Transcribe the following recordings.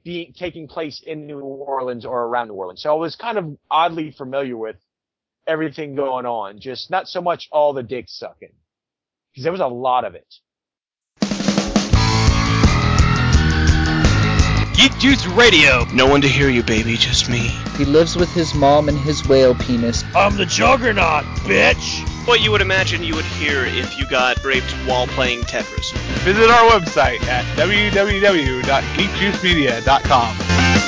taking place in New Orleans or around New Orleans. So I was kind of oddly familiar with everything going on, just not so much all the dick sucking, because there was a lot of it. Geek Juice Radio. No one to hear you, baby, just me. He lives with his mom and his whale penis. I'm the Juggernaut, bitch! What you would imagine you would hear if you got raped while playing Tetris. Visit our website at www.geekjuicemedia.com.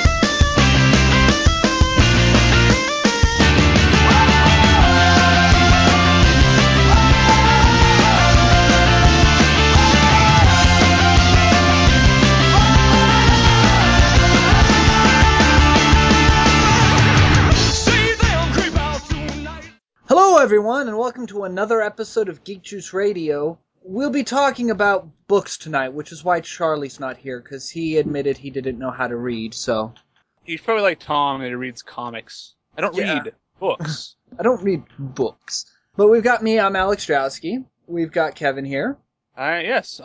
Hello everyone, and welcome to another episode of Geek Juice Radio. We'll be talking about books tonight, which is why Charlie's not here, because he admitted he didn't know how to read, so... He's probably like Tom and he reads comics. I don't read books. I don't read books. But we've got me, I'm Alex Drowski. We've got Kevin here. Yes,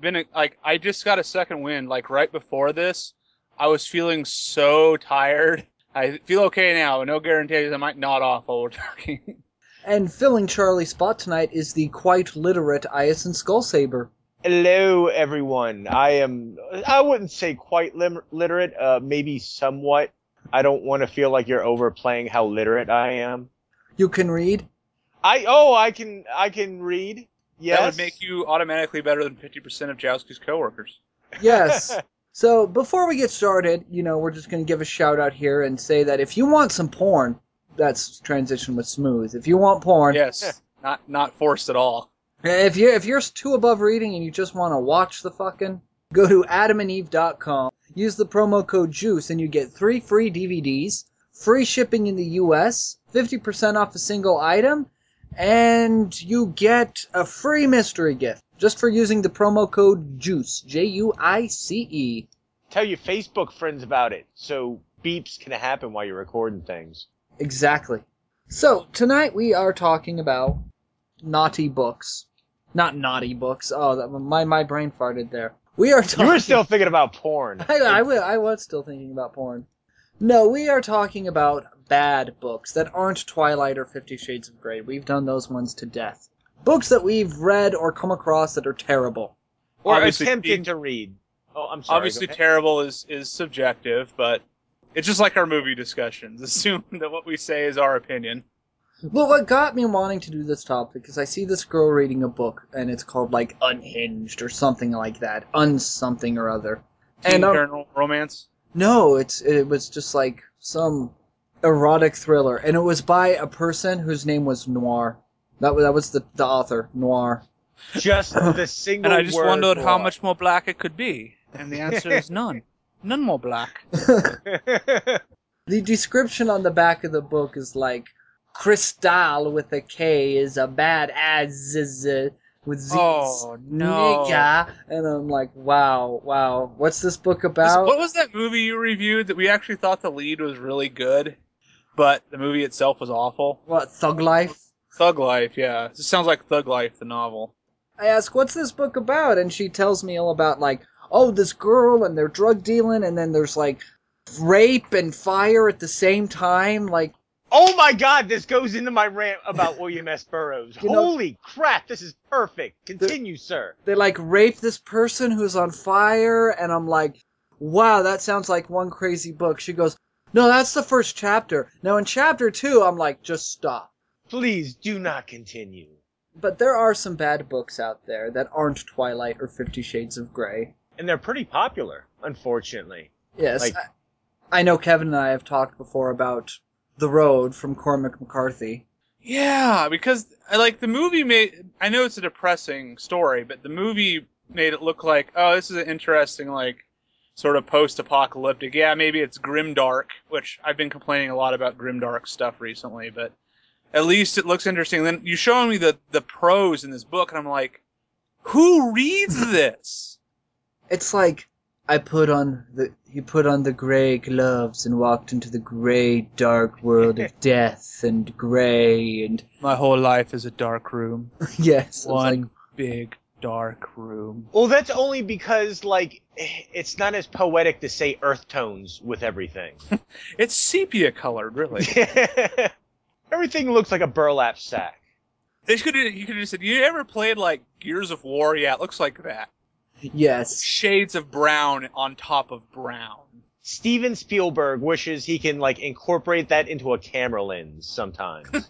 I just got a second wind. Like, right before this, I was feeling so tired. I feel okay now, no guarantees I might nod off while we're talking. And filling Charlie's spot tonight is the quite literate Iacin Skullsaber. Hello, everyone. I wouldn't say quite literate, maybe somewhat. I don't want to feel like you're overplaying how literate I am. You can read? I can read. Yes. That would make you automatically better than 50% of Jowski's coworkers. Yes. So, before we get started, we're just going to give a shout out here and say that if you want some porn, that's transition with smooth. If you want porn... Yes, not forced at all. If you're too above reading and you just want to watch the fucking, go to adamandeve.com, use the promo code JUICE, and you get 3 free DVDs, free shipping in the US, 50% off a single item, and you get a free mystery gift, just for using the promo code JUICE, J-U-I-C-E. Tell your Facebook friends about it, so beeps can happen while you're recording things. Exactly. So, tonight we are talking about naughty books. Not naughty books. Oh, my brain farted there. We are talking... You were still thinking about porn. I was still thinking about porn. No, we are talking about bad books that aren't Twilight or 50 Shades of Grey. We've done those ones to death. Books that we've read or come across that are terrible. Or attempted to read. Oh, I'm sorry. Obviously, terrible is subjective, but... It's just like our movie discussions. Assume that what we say is our opinion. Well, what got me wanting to do this topic is I see this girl reading a book, and it's called, like, Unhinged or something like that. Unsomething or other. Teen Paranormal Romance? No, it was just, like, some erotic thriller. And it was by a person whose name was Noir. That was the author, Noir. Just the single word. And I just wondered Noir. How much more black it could be. And the answer is none. None more black. The description on the back of the book is like, Cristal with a K is a bad ass with Z's. Oh, no. Nigga. And I'm like, wow. What's this book about? What was that movie you reviewed that we actually thought the lead was really good, but the movie itself was awful? What, Thug Life? Thug Life, yeah. This sounds like Thug Life, the novel. I ask, what's this book about? And she tells me all about, like, oh, this girl, and they're drug dealing, and then there's, like, rape and fire at the same time, like... Oh my god, this goes into my rant about William S. Burroughs. Holy crap, this is perfect. Continue, sir. They, like, rape this person who's on fire, and I'm like, wow, that sounds like one crazy book. She goes, no, that's the first chapter. Now, in chapter 2, I'm like, just stop. Please, do not continue. But there are some bad books out there that aren't Twilight or 50 Shades of Grey. And they're pretty popular, unfortunately. Yes, like, I know Kevin and I have talked before about The Road from Cormac McCarthy. Yeah, because, like, the movie I know it's a depressing story, but the movie made it look like, oh, this is an interesting, like, sort of post-apocalyptic. Yeah, maybe it's grimdark, which I've been complaining a lot about grimdark stuff recently, but at least it looks interesting. Then you're showing me the prose in this book, and I'm like, who reads this? It's like, he put on the gray gloves and walked into the gray, dark world of death and gray and... My whole life is a dark room. Yes. One big dark room. Well, that's only because, like, it's not as poetic to say earth tones with everything. It's sepia colored, really. Everything looks like a burlap sack. You could have just said, you ever played like Gears of War? Yeah, it looks like that. Yes. Shades of brown on top of brown. Steven Spielberg wishes he can, like, incorporate that into a camera lens sometimes.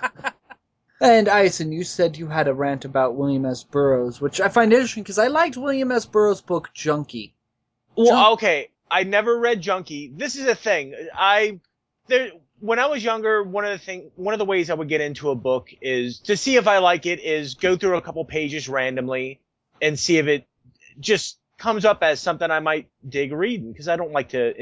And Ison, you said you had a rant about William S. Burroughs, which I find interesting because I liked William S. Burroughs' book Junkie. Well, okay, I never read Junkie. This is a thing. When I was younger, one of the ways I would get into a book is to see if I like it is go through a couple pages randomly and see if it just comes up as something I might dig reading, because I don't like to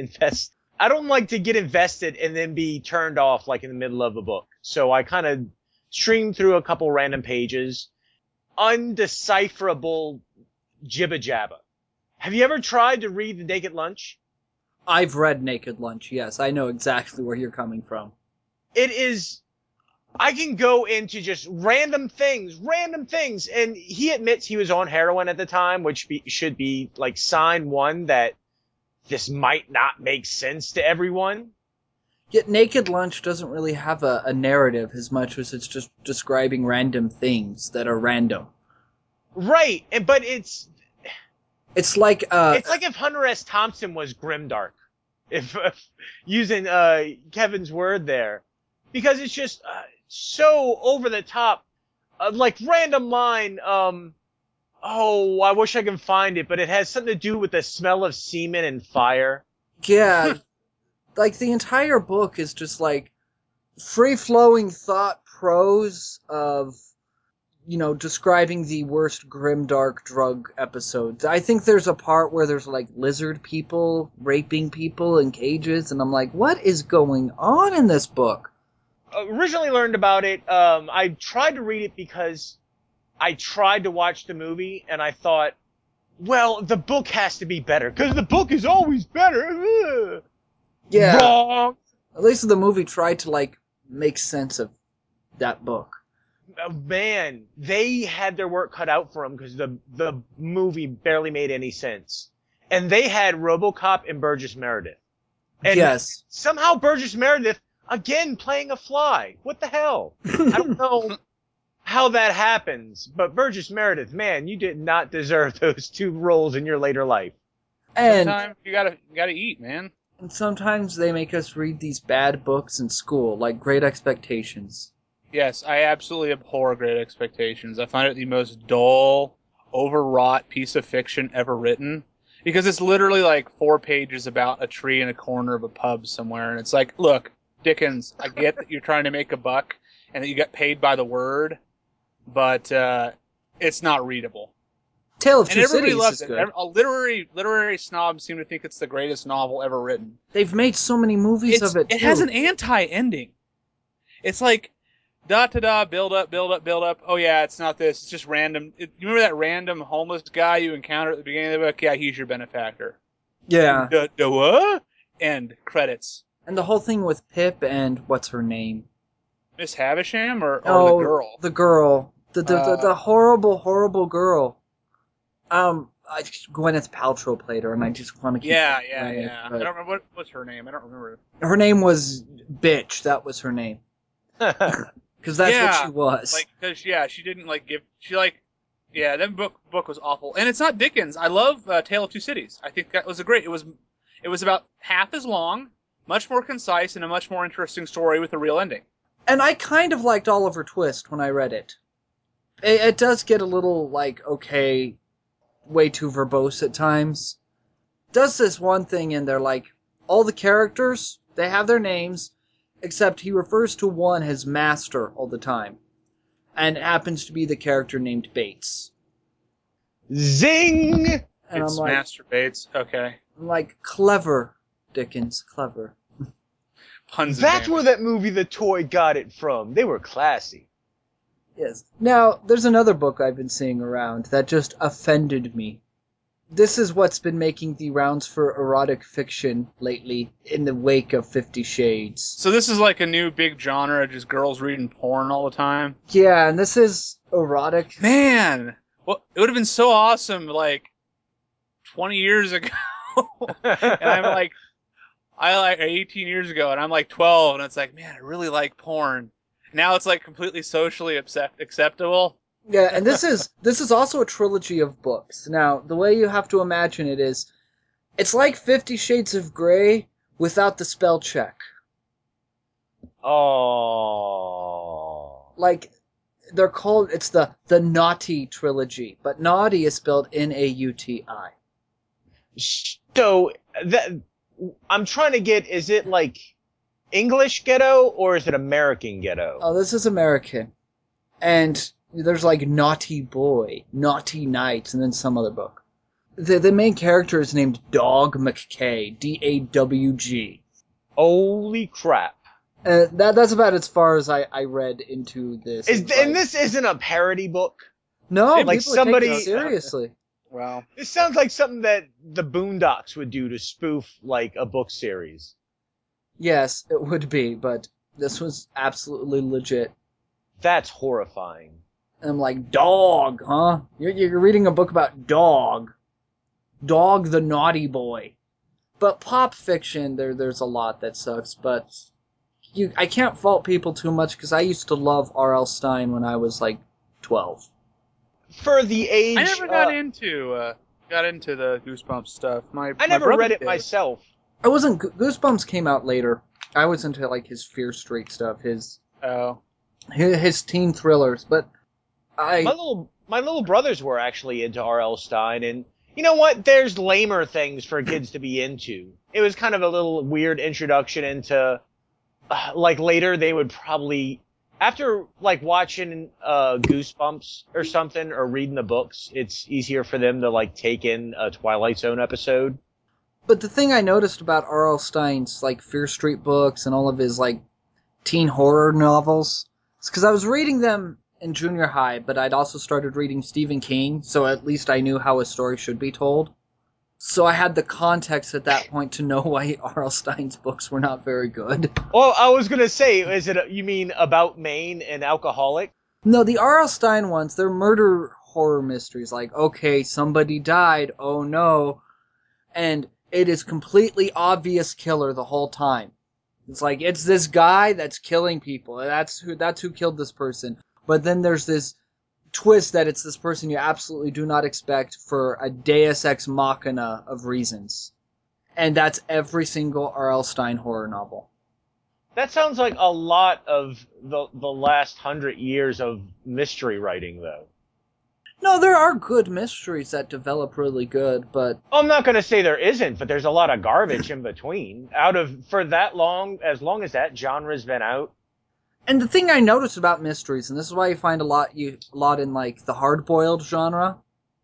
get invested and then be turned off like in the middle of a book. So I kind of stream through a couple random pages. Undecipherable jibba jabba. Have you ever tried to read The Naked Lunch? I've read Naked Lunch, yes. I know exactly where you're coming from. It is, I can go into just random things, and he admits he was on heroin at the time, which should be like sign one that this might not make sense to everyone. Yet Naked Lunch doesn't really have a narrative as much as it's just describing random things that are random. Right, but it's like if Hunter S. Thompson was grimdark, if using Kevin's word there, because it's just so over the top, like random line. Oh, I wish I can find it, but it has something to do with the smell of semen and fire. Yeah, like the entire book is just like free-flowing thought prose of, describing the worst grimdark drug episodes. I think there's a part where there's like lizard people raping people in cages, and I'm like, what is going on in this book? Originally learned about it. I tried to read it because I tried to watch the movie, and I thought, well, the book has to be better, because the book is always better. Ugh. Yeah. Wrong. At least the movie tried to like make sense of that book. Man, they had their work cut out for them because the movie barely made any sense. And they had RoboCop and Burgess Meredith. And yes. Somehow Burgess Meredith, again, playing a fly. What the hell? I don't know how that happens, but Burgess Meredith, man, you did not deserve those two roles in your later life. And sometimes you gotta eat, man. And sometimes they make us read these bad books in school, like Great Expectations. Yes, I absolutely abhor Great Expectations. I find it the most dull, overwrought piece of fiction ever written. Because it's literally like 4 pages about a tree in a corner of a pub somewhere. And it's like, look, Dickens, I get that you're trying to make a buck and that you get paid by the word, but it's not readable. Tale of and Two everybody Cities loves is it. good. Literary snobs seem to think it's the greatest novel ever written. They've made so many movies of it, too. It has an anti-ending. It's like, da-da-da, build up. Oh yeah, it's not this. It's just random. You remember that random homeless guy you encountered at the beginning of the book? Yeah, he's your benefactor. Yeah. What? End. Credits. And the whole thing with Pip and what's her name? Miss Havisham or the girl? The girl. The horrible girl. Gwyneth Paltrow played her, and I just want to keep Yeah. it, I don't remember what's her name. I don't remember. Her name was Bitch. That was her name. Because that's what she was. Like, cause she didn't that book was awful, and it's not Dickens. I love Tale of Two Cities. I think that was it was about half as long, much more concise, and a much more interesting story with a real ending. And I kind of liked Oliver Twist when I read it. It does get a little, way too verbose at times. Does this one thing in there, all the characters, they have their names, except he refers to one as Master all the time. And it happens to be the character named Bates. Zing! And It's Master Bates, okay. I'm like, clever, Dickens, clever. Puns. That's where that movie The Toy got it from. They were classy. Yes. Now, there's another book I've been seeing around that just offended me. This is what's been making the rounds for erotic fiction lately in the wake of 50 Shades. So this is like a new big genre, just girls reading porn all the time? Yeah, and this is erotic. Man! Well, it would have been so awesome, like 20 years ago, and I'm like, 18 years ago, and I'm like 12, and it's like, man, I really like porn. Now it's like completely socially acceptable. Yeah, and this is also a trilogy of books. Now, the way you have to imagine it is, it's like 50 Shades of Grey without the spell check. Oh. Like, they're called, it's the Naughty trilogy, but naughty is spelled Nauti. So that I'm trying to get, is it like English ghetto or is it American ghetto? Oh, this is American. And there's like Naughty Boy, Naughty Night, and then some other book. The main character is named Dawg McKay, Dawg. Holy crap. That's about as far as I read into this. And this isn't a parody book? No, like people somebody- take it seriously. Wow. This sounds like something that the Boondocks would do to spoof like a book series. Yes, it would be, but this was absolutely legit. That's horrifying. And I'm like, Dawg, huh? You're reading a book about Dawg. Dawg the naughty boy. But pop fiction, there's a lot that sucks, but I can't fault people too much because I used to love R.L. Stine when I was like 12. For the age, I never got into the Goosebumps stuff. I never brother read it did. myself. I wasn't. Goosebumps came out later. I was into like his Fear Street stuff, his teen thrillers, but My little brothers were actually into R.L. Stine, and you know what? There's lamer things for kids to be into. It was kind of a little weird introduction into, like later they would probably, after like watching Goosebumps or something or reading the books, it's easier for them to like take in a Twilight Zone episode. But the thing I noticed about R.L. Stine's like Fear Street books and all of his like teen horror novels is because I was reading them in junior high, but I'd also started reading Stephen King, so at least I knew how a story should be told. So I had the context at that point to know why R.L. Stine's books were not very good. Well, I was gonna say, you mean About Maine and Alcoholic? No, the R.L. Stine ones, they're murder horror mysteries. Like, okay, somebody died, oh no. And it is completely obvious killer the whole time. It's like, it's this guy that's killing people. That's who killed this person. But then there's this twist that it's this person you absolutely do not expect for a deus ex machina of reasons. And that's every single R.L. Stine horror novel. That sounds like a lot of the last 100 years of mystery writing, though. No, there are good mysteries that develop really good, but I'm not going to say there isn't, but there's a lot of garbage in between. For that long, as long as that genre's been out. and the thing I noticed about mysteries, and this is why you find a lot in like the hard-boiled genre,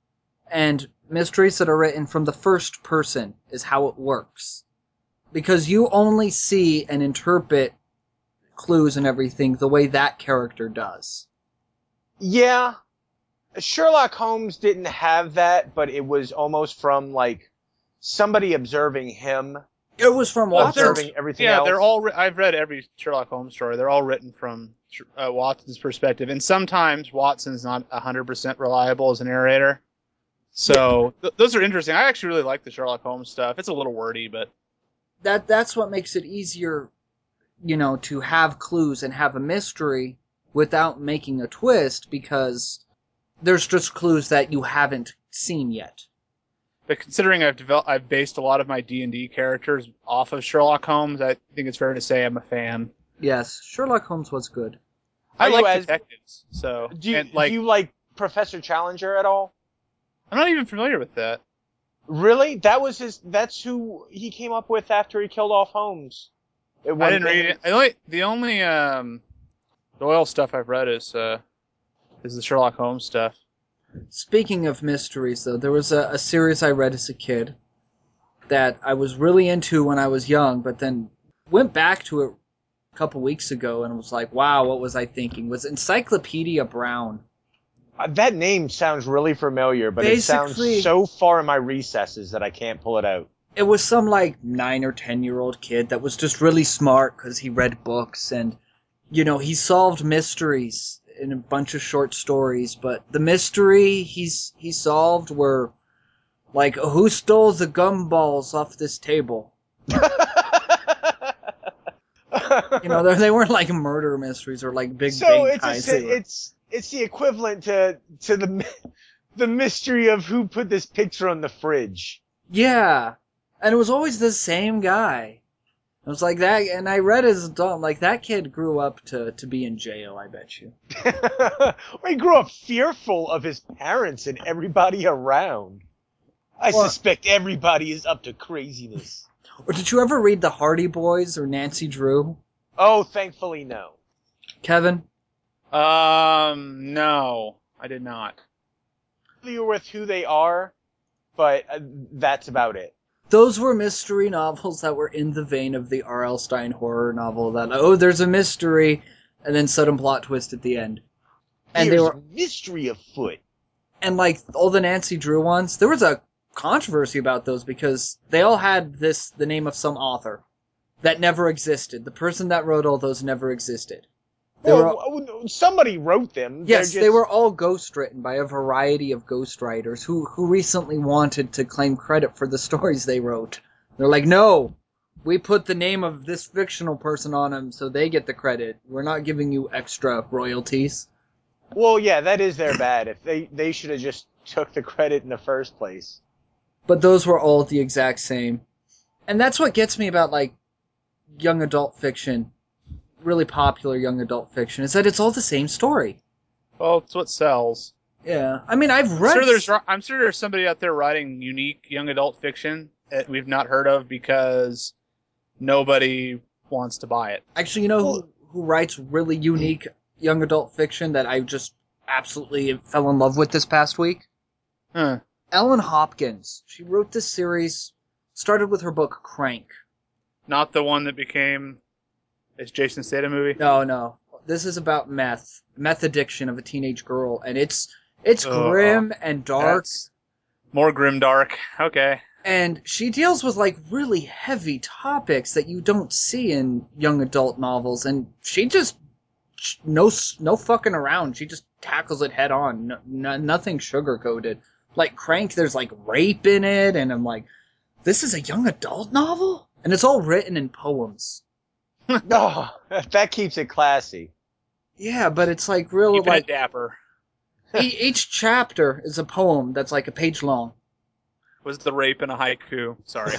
and mysteries that are written from the first person is how it works. Because you only see and interpret clues and everything the way that character does. Yeah. Sherlock Holmes didn't have that, but it was almost from, like, somebody observing him, It was from Watson. observing everything else. They're all. I've read every Sherlock Holmes story. They're all written from Watson's perspective, and sometimes Watson's not 100% reliable as a narrator. So those are interesting. I actually really like the Sherlock Holmes stuff. It's a little wordy, but That's what makes it easier, to have clues and have a mystery without making a twist, because there's just clues that you haven't seen yet. But considering I've based a lot of my D&D characters off of Sherlock Holmes, I think it's fair to say I'm a fan. Yes, Sherlock Holmes was good. I Are like you detectives, so Do and, you like Professor Challenger at all? I'm not even familiar with that. Really? That's who he came up with after he killed off Holmes. I didn't read it. The only Doyle stuff I've read is the Sherlock Holmes stuff. Speaking of mysteries, though, there was a series I read as a kid that I was really into when I was young, but then went back to it a couple weeks ago and was like, wow, what was I thinking? It was Encyclopedia Brown. That name sounds really familiar, but it sounds Basically- so far in my recesses that I can't pull it out. It was some, 9 or 10-year-old kid that was just really smart because he read books and, he solved mysteries in a bunch of short stories, but the mystery he solved were like, who stole the gumballs off this table? You know, they weren't like murder mysteries or like big bang heist. It's the equivalent to the mystery of who put this picture on the fridge. Yeah, and it was always the same guy. It was like that, and I read as an adult, like, that kid grew up to be in jail, I bet you. Or he grew up fearful of his parents and everybody around. I suspect everybody is up to craziness. Or did you ever read The Hardy Boys or Nancy Drew? Oh, thankfully no. Kevin? No, I did not. Familiar with who they are, but that's about it. Those were mystery novels that were in the vein of the R.L. Stine horror novel that, there's a mystery, and then sudden plot twist at the end. And There's a mystery afoot. And like all the Nancy Drew ones, there was a controversy about those because they all had the name of some author that never existed. The person that wrote all those never existed. Somebody wrote them. Yes, they were all ghostwritten by a variety of ghostwriters who recently wanted to claim credit for the stories they wrote. They're like, no, we put the name of this fictional person on them so they get the credit. We're not giving you extra royalties. Well, yeah, that is their bad. If they should have just took the credit in the first place. But those were all the exact same. And that's what gets me about, like, young adult fiction, really popular young adult fiction, is that it's all the same story. Well, it's what sells. Yeah. I mean, I've read... I'm sure there's somebody out there writing unique young adult fiction that we've not heard of because nobody wants to buy it. Actually, you know who writes really unique young adult fiction that I just absolutely fell in love with this past week? Huh. Ellen Hopkins. She wrote this series, started with her book Crank. Not the one that became... It's Jason Statham movie? No. This is about meth addiction of a teenage girl, and it's grim and dark. More grim dark. Okay. And she deals with like really heavy topics that you don't see in young adult novels, and she just no fucking around. She just tackles it head on. Nothing sugar coated. Like Crank, there's like rape in it, and I'm like, this is a young adult novel, and it's all written in poems. Oh, that keeps it classy. Yeah, but it's like real Keeping like it dapper. each chapter is a poem that's like a page long. Was the rape in a haiku? Sorry.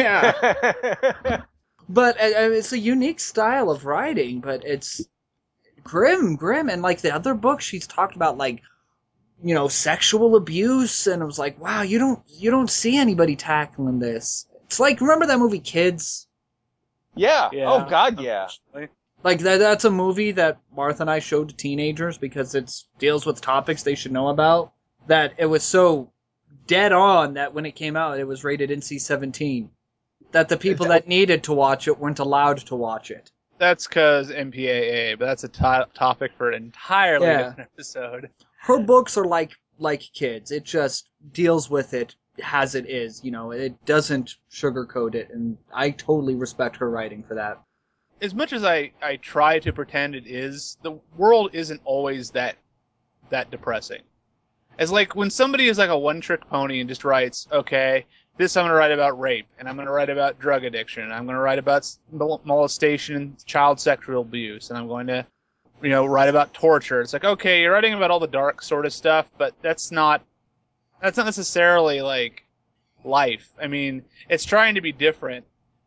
Yeah. But it's a unique style of writing, but it's grim, and like the other books, she's talked about like, you know, sexual abuse, and I was like, wow, you don't see anybody tackling this. It's like, remember that movie Kids? Yeah. Oh God, yeah. Like that's a movie that Martha and I showed to teenagers because it deals with topics they should know about. That it was so dead on that when it came out, it was rated NC-17. That the people that needed to watch it weren't allowed to watch it. That's because MPAA, but that's a topic for an entirely different episode. Her books are like Kids. It just deals with it as it is. You know, it doesn't sugarcoat it, and I totally respect her writing for that. As much as I try to pretend it is, the world isn't always that depressing. As like when somebody is like a one-trick pony and just writes, okay, this I'm going to write about rape, and I'm going to write about drug addiction, and I'm going to write about molestation and child sexual abuse, and I'm going to, you know, write about torture. It's like, okay, you're writing about all the dark sort of stuff, but that's not necessarily like life. I mean, it's trying to be different,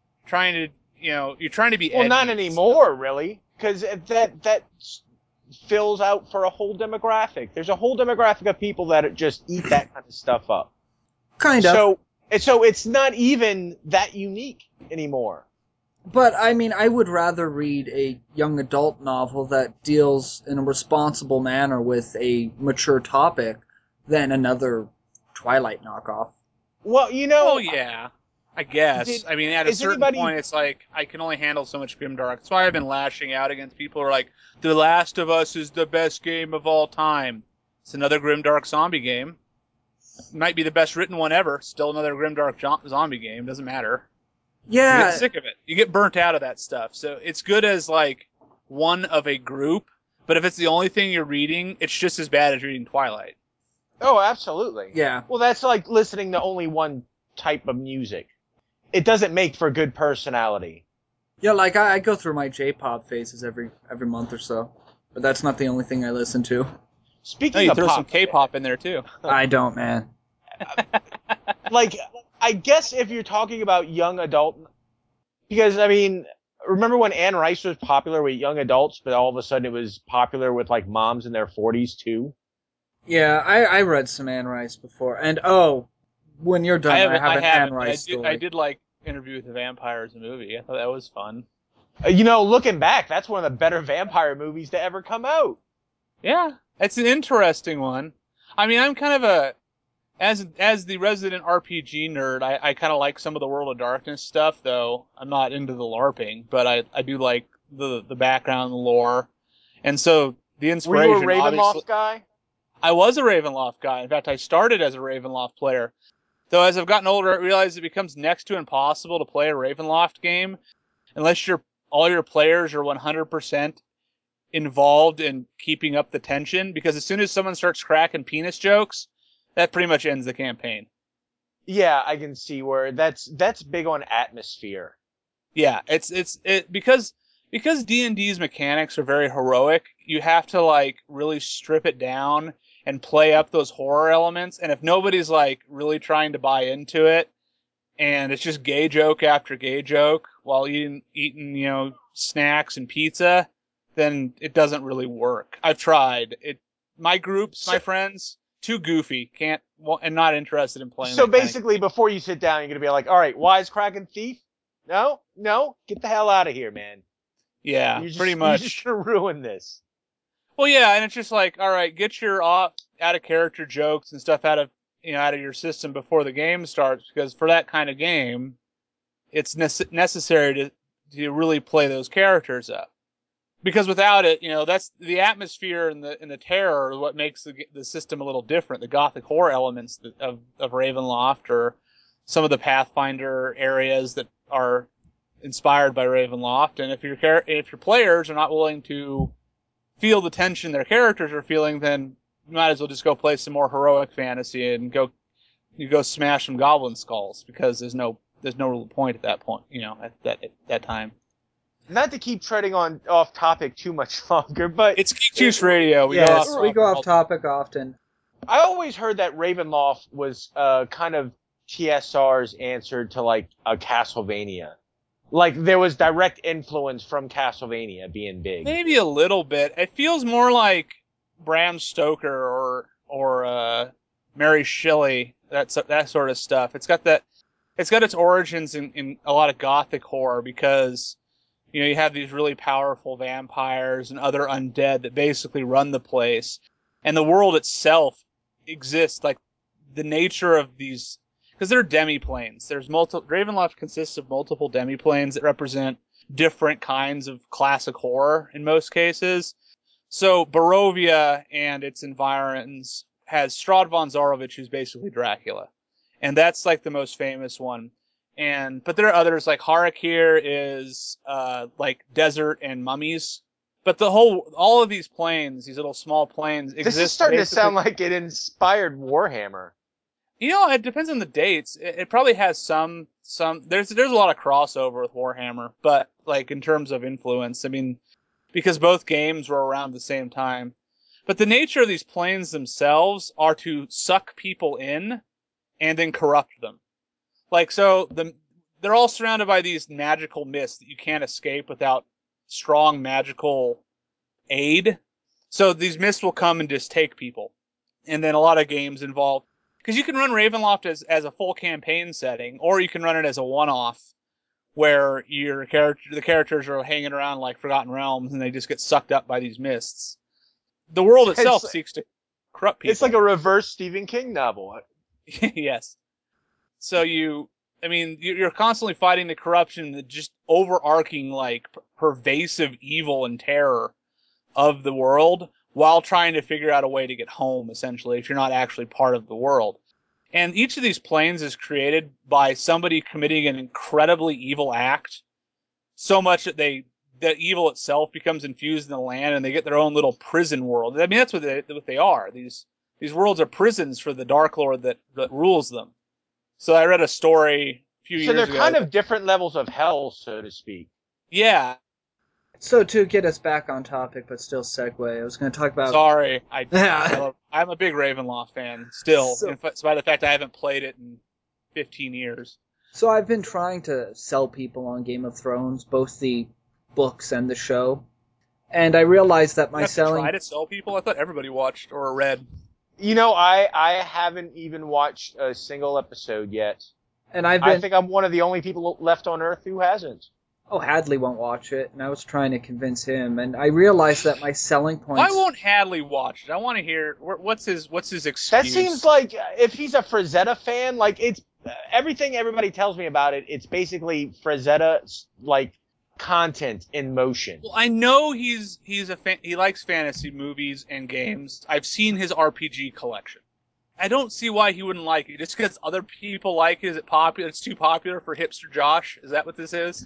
you're trying to be edgy. Well, not anymore, really, because that fills out for a whole demographic. There's a whole demographic of people that just eat that kind of stuff up. Kind of. So it's not even that unique anymore. But, I mean, I would rather read a young adult novel that deals in a responsible manner with a mature topic than another Twilight knockoff. Well, you know... Oh, yeah. I guess. I mean, at a certain point, it's like, I can only handle so much grimdark. That's why I've been lashing out against people who are like, The Last of Us is the best game of all time. It's another grimdark zombie game. Might be the best written one ever. Still another grimdark zombie game. Doesn't matter. Yeah. You get sick of it. You get burnt out of that stuff. So it's good as, like, one of a group, But if it's the only thing you're reading, it's just as bad as reading Twilight. Oh, absolutely. Yeah. Well, that's like listening to only one type of music. It doesn't make for good personality. Yeah, like I go through my J-pop phases every month or so, but that's not the only thing I listen to. No, Speaking you of throw pop, some K-pop in there too. I don't, man. like, I guess if you're talking about young adult, because I mean, remember when Anne Rice was popular with young adults, but all of a sudden it was popular with like moms in their 40s too? Yeah, I read some Anne Rice before, and when you're done, I have an Anne Rice story. I did like Interview with the Vampire as a movie. I thought that was fun. Looking back, that's one of the better vampire movies to ever come out. Yeah, it's an interesting one. I mean, I'm kind of as the resident RPG nerd, I kind of like some of the World of Darkness stuff, though I'm not into the LARPing, but I do like the background, the lore, and so the Were inspiration. you a Ravenloft obviously, guy? I was a Ravenloft guy. In fact, I started as a Ravenloft player. Though as I've gotten older, I realize it becomes next to impossible to play a Ravenloft game unless all your players are 100% involved in keeping up the tension. Because as soon as someone starts cracking penis jokes, that pretty much ends the campaign. Yeah, I can see where that's big on atmosphere. Yeah, it's because D&D's mechanics are very heroic. You have to like really strip it down and play up those horror elements. And if nobody's like really trying to buy into it, and it's just gay joke after gay joke while eating snacks and pizza, then it doesn't really work. I've tried it. My groups, my friends, too goofy, and not interested in playing. So basically, before you sit down, you're gonna be like, "All right, wisecracking thief? No, get the hell out of here, man." Yeah, pretty much. You're just gonna ruin this. Well, yeah, and it's just like, all right, get your out of character jokes and stuff out of your system before the game starts, because for that kind of game, it's necessary to really play those characters up. Because without it, that's the atmosphere and the terror are what makes the system a little different. The gothic horror elements of Ravenloft, or some of the Pathfinder areas that are inspired by Ravenloft. And if your players are not willing to feel the tension their characters are feeling, then you might as well just go play some more heroic fantasy and go smash some goblin skulls, because there's no real point at that point, at that time. Not to keep treading off topic too much longer, but it's Geek Juice Radio. We go off topic often. I always heard that Ravenloft was kind of TSR's answer to like a Castlevania. Like there was direct influence from Castlevania being big. Maybe a little bit. It feels more like Bram Stoker or Mary Shelley, that sort of stuff. It's got its origins in a lot of gothic horror, because you have these really powerful vampires and other undead that basically run the place, and the world itself exists like the nature of these. Because they're demiplanes. Ravenloft consists of multiple demiplanes that represent different kinds of classic horror in most cases. So Barovia and its environs has Strahd von Zarovich, who's basically Dracula. And that's like the most famous one. But there are others, like Harakir is like desert and mummies. But all of these planes, these little small planes, exist. This is starting to sound like it inspired Warhammer. It depends on the dates. It probably has some. There's a lot of crossover with Warhammer, but like in terms of influence, I mean, because both games were around the same time. But the nature of these planes themselves are to suck people in and then corrupt them. Like, so they're all surrounded by these magical mists that you can't escape without strong magical aid. So these mists will come and just take people. And then a lot of games involve, because you can run Ravenloft as a full campaign setting, or you can run it as a one-off, where the characters are hanging around like Forgotten Realms, and they just get sucked up by these mists. The world itself seeks to corrupt people. It's like a reverse Stephen King novel. Yes. So you're constantly fighting the corruption, the just overarching, like, pervasive evil and terror of the world, while trying to figure out a way to get home, essentially, if you're not actually part of the world. And each of these planes is created by somebody committing an incredibly evil act, so much that they the evil itself becomes infused in the land, and they get their own little prison world. I mean, that's what they are. These worlds are prisons for the Dark Lord that rules them. So I read a story a few years ago. So they're kind of different levels of hell, so to speak. Yeah. So to get us back on topic, but still segue, I was going to talk about... Sorry, I'm a big Ravenloft fan still, despite the fact I haven't played it in 15 years. So I've been trying to sell people on Game of Thrones, both the books and the show, and I realized that my selling... Try to sell people? I thought everybody watched or read. You know, I haven't even watched a single episode yet. And I think I'm one of the only people left on Earth who hasn't. Oh, Hadley won't watch it, and I was trying to convince him, and I realized that my selling points... Why won't Hadley watch it? I want to hear, what's his excuse? That seems like, if he's a Frazetta fan, like, it's, everything everybody tells me about it, it's basically Frazetta, like, content in motion. Well, I know he's a fan, he likes fantasy movies and games. I've seen his RPG collection. I don't see why he wouldn't like it. Just because other people like it, is it popular? It's too popular for hipster Josh? Is that what this is?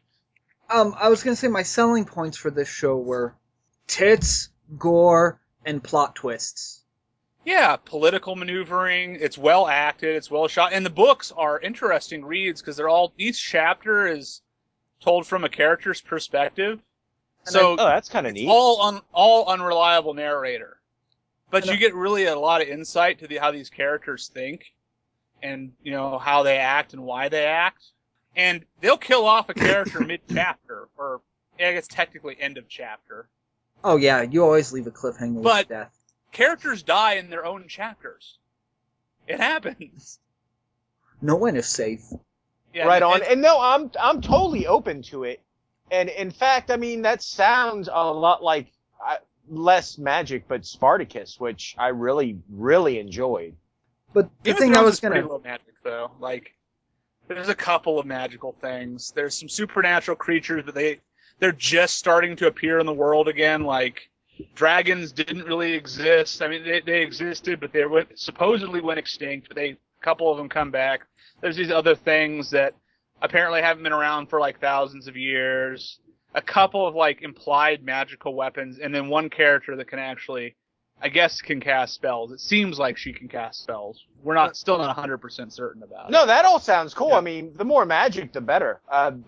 I was going to say my selling points for this show were tits, gore, and plot twists. Yeah, political maneuvering. It's well acted. It's well shot. And the books are interesting reads because each chapter is told from a character's perspective. So that's kind of neat. All unreliable narrator. But you get really a lot of insight to how these characters think and, you know, how they act and why they act. And they'll kill off a character mid-chapter, or I guess technically end of chapter. Oh yeah, you always leave a cliffhanger with death. Characters die in their own chapters. It happens. No one is safe. Yeah, right on. And no, I'm totally open to it. And in fact, I mean, that sounds a lot like less magic, but Spartacus, which I really, really enjoyed. But the thing I was pretty low magic though, like. There's a couple of magical things. There's some supernatural creatures, but they're just starting to appear in the world again. Like, dragons didn't really exist. I mean, they existed, but they supposedly went extinct. But a couple of them come back. There's these other things that apparently haven't been around for like thousands of years. A couple of like implied magical weapons, and then one character that can actually, I guess, can cast spells. It seems like she can cast spells. We're still not 100% certain about it. No, that all sounds cool. Yeah. I mean, the more magic, the better.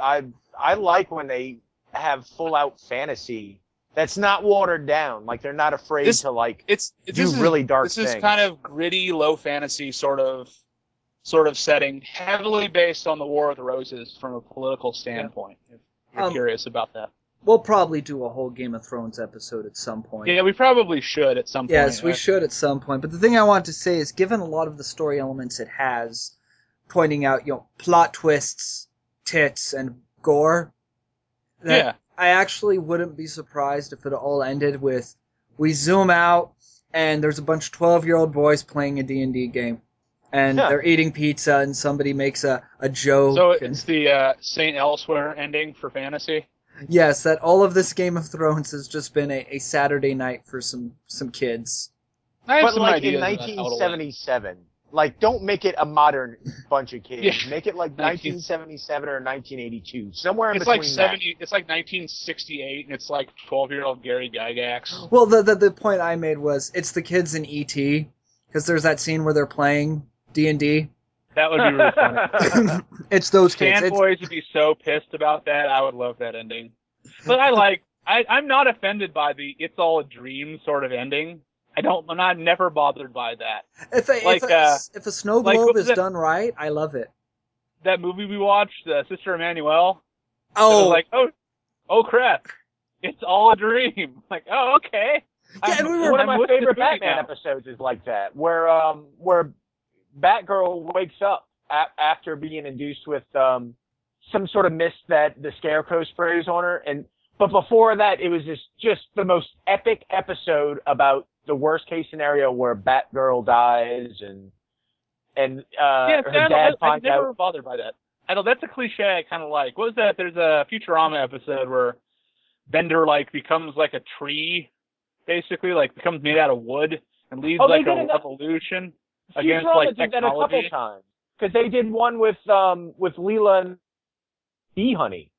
I like when they have full out fantasy that's not watered down. Like they're not afraid to do really dark things. This is kind of gritty, low fantasy sort of setting, heavily based on the War of the Roses from a political standpoint. Yeah. If you're curious about that. We'll probably do a whole Game of Thrones episode at some point. Yeah, we probably should at some point. Yes, we should at some point. But the thing I want to say is, given a lot of the story elements it has, pointing out, plot twists, tits, and gore, I actually wouldn't be surprised if it all ended with, we zoom out, and there's a bunch of 12-year-old boys playing a D&D game. And they're eating pizza, and somebody makes a joke. So it's the St. Elsewhere ending for fantasy? Yes, that all of this Game of Thrones has just been a Saturday night for some kids. But like in 1977, like don't make it a modern bunch of kids. Yeah. Make it like 1977 or 1982, somewhere in between. It's like 1968, and it's like 12-year-old Gary Gygax. Well, the point I made was it's the kids in E.T. because there's that scene where they're playing D&D. That would be really funny. It's those kids. Fanboys would be so pissed about that. I would love that ending. But I'm not offended by the "it's all a dream" sort of ending. I'm never bothered by that. If a snow globe is done right, I love it. That movie we watched, Sister Emmanuel. Oh. Like, oh crap. It's all a dream. Like, oh, okay. Yeah, one of my favorite Batman episodes is like that, where Batgirl wakes up after being induced with some sort of mist that the Scarecrow sprays on her, but before that, it was just the most epic episode about the worst case scenario where Batgirl dies and her dad finds out. I'm never bothered by that. I know that's a cliche I kind of like. What was that? There's a Futurama episode where Bender becomes like a tree, basically, becomes made out of wood and leads a revolution. Against Futurama did technology. That a couple times because they did one with Leela and Bee Honey.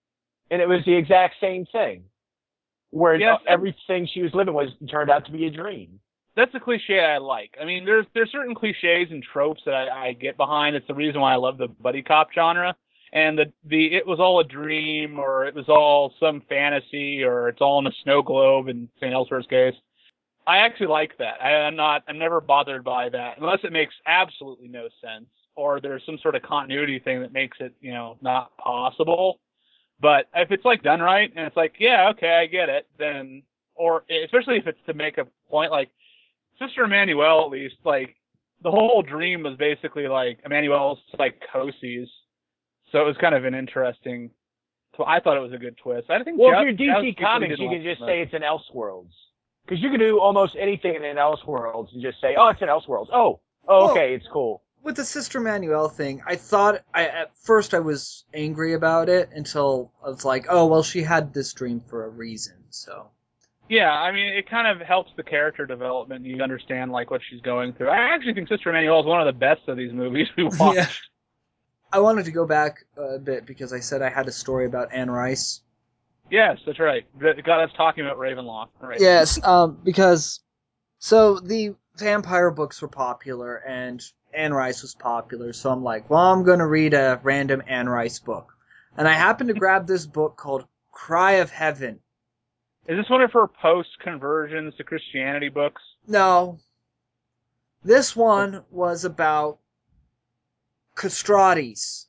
And it was the exact same thing, where Yes. everything she was living turned out to be a dream. That's a cliche I like. I mean, there's certain cliches and tropes that I get behind. It's the reason why I love the buddy cop genre. And the it was all a dream, or it was all some fantasy, or it's all in a snow globe in St. Elsewhere's case. I actually like that. I'm never bothered by that unless it makes absolutely no sense, or there's some sort of continuity thing that makes it, not possible. But if it's like done right and it's like, yeah, okay, I get it, then, or especially if it's to make a point, like Sister Emmanuel, at least, like the whole dream was basically like Emmanuel's psychoses. So it was kind of an interesting. I thought it was a good twist. I think. Well, if you're DC Comics, you can just say it's an Elseworlds, because you can do almost anything in an Elseworlds and just say, "Oh, it's an Elseworlds." Oh, okay, it's cool. With the Sister Manuel thing, at first I was angry about it until I was like, oh well, she had this dream for a reason. So. Yeah, I mean, it kind of helps the character development. You understand like what she's going through. I actually think Sister Emmanuel is one of the best of these movies we watched. Yeah. I wanted to go back a bit because I said I had a story about Anne Rice. Yes, that's right. Got us talking about Ravenloft. Right. Yes, because the vampire books were popular and Anne Rice was popular, so I'm like, well, I'm going to read a random Anne Rice book. And I happened to grab this book called Cry of Heaven. Is this one of her post-conversions to Christianity books? No. This one was about castratis.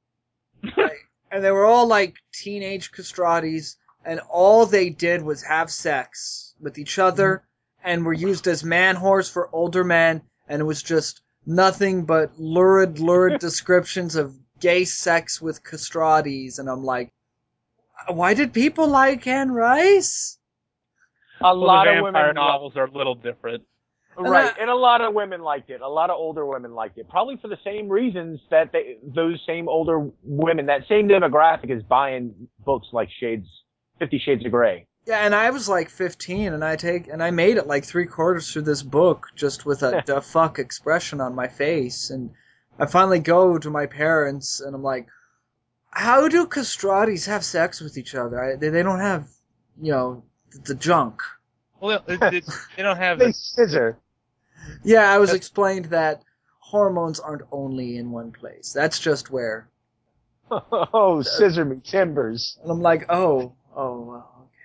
And they were all like teenage castratis, and all they did was have sex with each other and were used as man whores for older men, and it was just nothing but lurid descriptions of gay sex with castratis, and I'm like, why did people like Anne Rice? A lot of vampire women novels are a little different. Right, and a lot of women liked it. A lot of older women liked it. Probably for the same reasons that those same older women, that same demographic, is buying books like 50 Shades of Grey. Yeah, and I was like 15, and I made it like 3/4 through this book just with a the fuck expression on my face, and I finally go to my parents, and I'm like, how do castratis have sex with each other? They don't have, the junk. Well, they don't have They scissor. Yeah, I was explained that hormones aren't only in one place. That's just where. Oh, scissor me timbers. And I'm like, well, okay.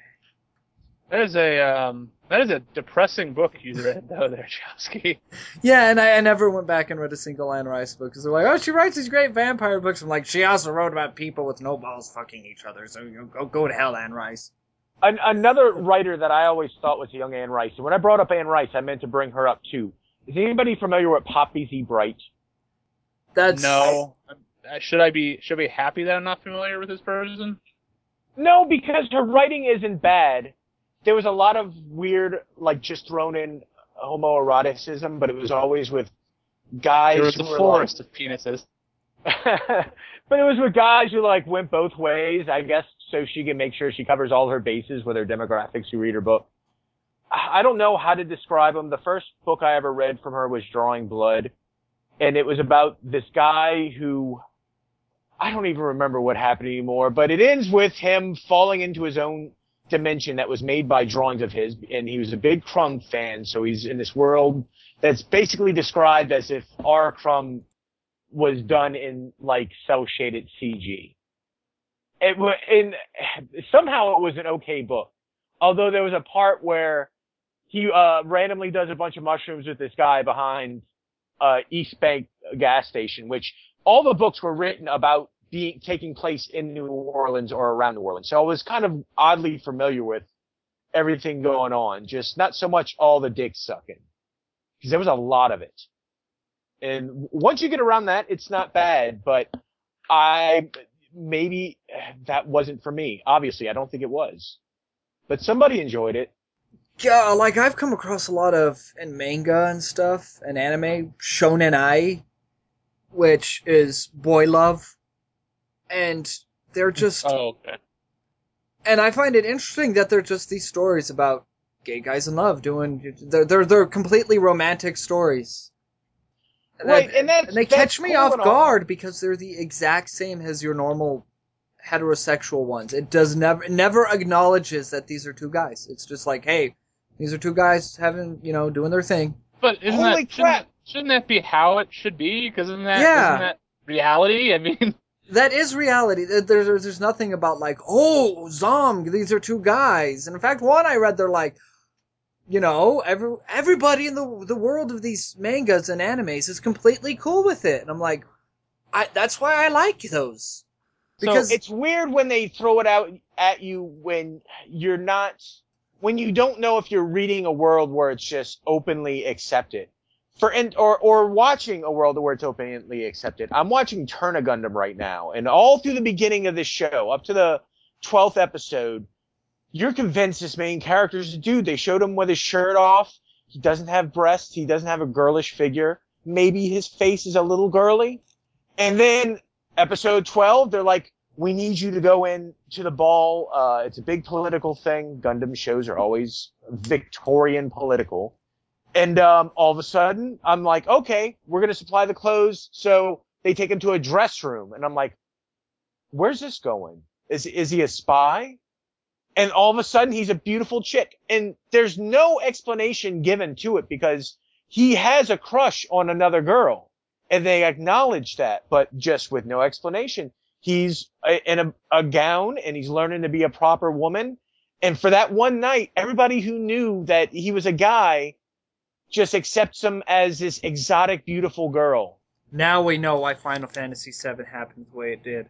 That is a depressing book you read, though, there, Chowsky. Yeah, and I never went back and read a single Anne Rice book, because they're like, oh, she writes these great vampire books. I'm like, she also wrote about people with no balls fucking each other, so go to hell, Anne Rice. Another writer that I always thought was a young Anne Rice, and when I brought up Anne Rice, I meant to bring her up too. Is anybody familiar with Poppy Z. Bright? No. Should I be happy that I'm not familiar with this person? No, because her writing isn't bad. There was a lot of weird, like, just thrown in homoeroticism, but it was always with guys There was who a were forest of penises. But it was with guys who, like, went both ways, I guess, so she can make sure she covers all her bases with her demographics who read her book. I don't know how to describe them. The first book I ever read from her was Drawing Blood, and it was about this guy who, I don't even remember what happened anymore, but it ends with him falling into his own dimension that was made by drawings of his, and he was a big Crumb fan, so he's in this world that's basically described as if our Crumb was done in, like, cel-shaded CG. Somehow it was an okay book. Although there was a part where he randomly does a bunch of mushrooms with this guy behind East Bank gas station, which all the books were written about taking place in New Orleans or around New Orleans. So I was kind of oddly familiar with everything going on, just not so much all the dick sucking, because there was a lot of it. And once you get around that, it's not bad, but maybe that wasn't for me. Obviously, I don't think it was. But somebody enjoyed it. Yeah, like, I've come across a lot of, in manga and stuff, and anime, Shonen Ai, which is boy love. And they're just... Oh, okay. And I find it interesting that they're just these stories about gay guys in love they're completely romantic stories. Right, and they catch me off guard because they're the exact same as your normal heterosexual ones. It does never acknowledges that these are two guys. It's just like, hey, these are two guys doing their thing. But Holy crap! Shouldn't that be how it should be? Because isn't Yeah. that reality? I mean, That is reality. There's nothing about like, oh, Zom, these are two guys. And in fact, one I read, they're like, everybody in the world of these mangas and animes is completely cool with it. And I'm like, that's why I like those. Because It's weird when they throw it out at you when you don't know if you're reading a world where it's just openly accepted. Or watching a world where it's openly accepted. I'm watching Turna Gundam right now, and all through the beginning of this show, up to the 12th episode, you're convinced this main character's a dude. They showed him with his shirt off. He doesn't have breasts. He doesn't have a girlish figure. Maybe his face is a little girly. And then episode 12, they're like, we need you to go in to the ball. It's a big political thing. Gundam shows are always Victorian political. And all of a sudden, I'm like, okay, we're going to supply the clothes. So they take him to a dress room. And I'm like, where's this going? Is he a spy? And all of a sudden, he's a beautiful chick. And there's no explanation given to it because he has a crush on another girl. And they acknowledge that, but just with no explanation. He's in a gown and he's learning to be a proper woman. And for that one night, everybody who knew that he was a guy just accepts him as this exotic, beautiful girl. now we know why Final Fantasy VII happened the way it did.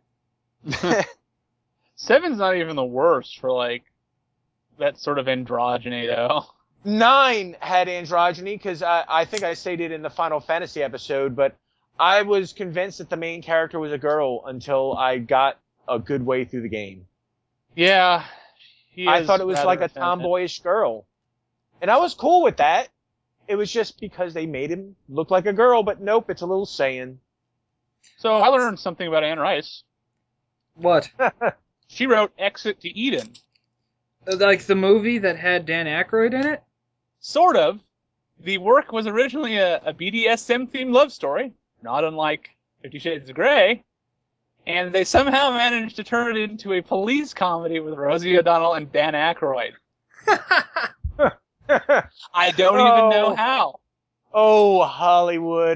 7's not even the worst for, like, that sort of androgyny, though. 9 had androgyny, because I think I stated in the Final Fantasy episode, but I was convinced that the main character was a girl until I got a good way through the game. Yeah. I thought it was like a feminine. tomboyish girl. And I was cool with that. It was just because they made him look like a girl, but nope, it's a little Saiyan. So I learned something about Anne Rice. What? She wrote Exit to Eden. Like the movie that had Dan Aykroyd in it? Sort of. The work was originally a BDSM-themed love story, not unlike 50 Shades of Grey, and they somehow managed to turn it into a police comedy with Rosie O'Donnell and Dan Aykroyd. I don't even know how. Oh, Hollywood.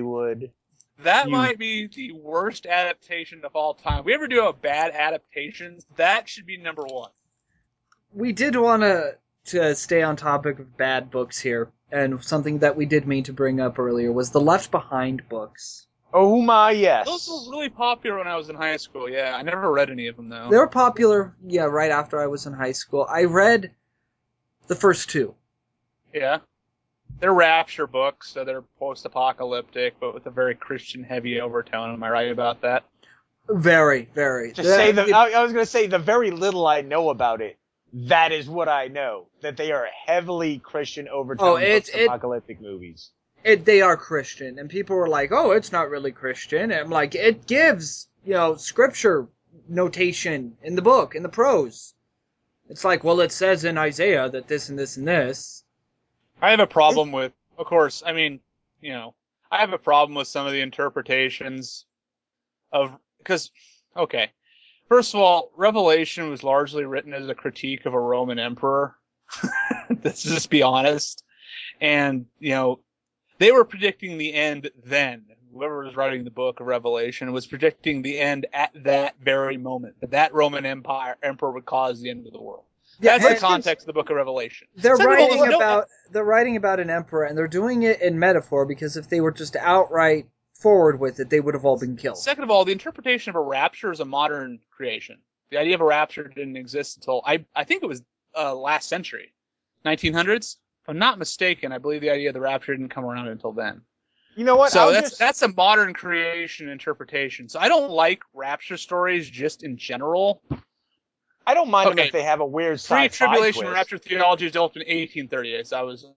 That might be the worst adaptation of all time. If we ever do a bad adaptations, that should be number one. We did want to stay on topic of bad books here, and something that we did mean to bring up earlier was the Left Behind books. Oh my, yes. Those were really popular when I was in high school, yeah. I never read any of them, though. They were popular, yeah, right after I was in high school. I read the first two. Yeah. They're Rapture books, so they're post-apocalyptic, but with a very Christian-heavy overtone. Am I right about that? Very, very. I was going to say, the very little I know about it, that is what I know. That they are heavily Christian overtone post-apocalyptic movies. They are Christian, and people were like, oh, it's not really Christian. And I'm like, it gives, scripture notation in the book, in the prose. It's like, well, it says in Isaiah that this and this and this. I have a problem with, of course, I mean, I have a problem with some of the interpretations because, okay, first of all, Revelation was largely written as a critique of a Roman emperor. Let's just be honest. And, they were predicting the end then. Whoever was writing the book of Revelation was predicting the end at that very moment. That Roman emperor would cause the end of the world. Yeah, that's the context of the book of Revelation. They're writing about an emperor, and they're doing it in metaphor, because if they were just outright forward with it, they would have all been killed. Second of all, the interpretation of a rapture is a modern creation. The idea of a rapture didn't exist until, I think it was last century, 1900s. If I'm not mistaken, I believe the idea of the rapture didn't come around until then. You know what? So that's a modern creation interpretation. So I don't like rapture stories just in general. I don't mind them if they have a weird sci-fi Pre-tribulation twist. rapture theology was developed in 1838. So I was.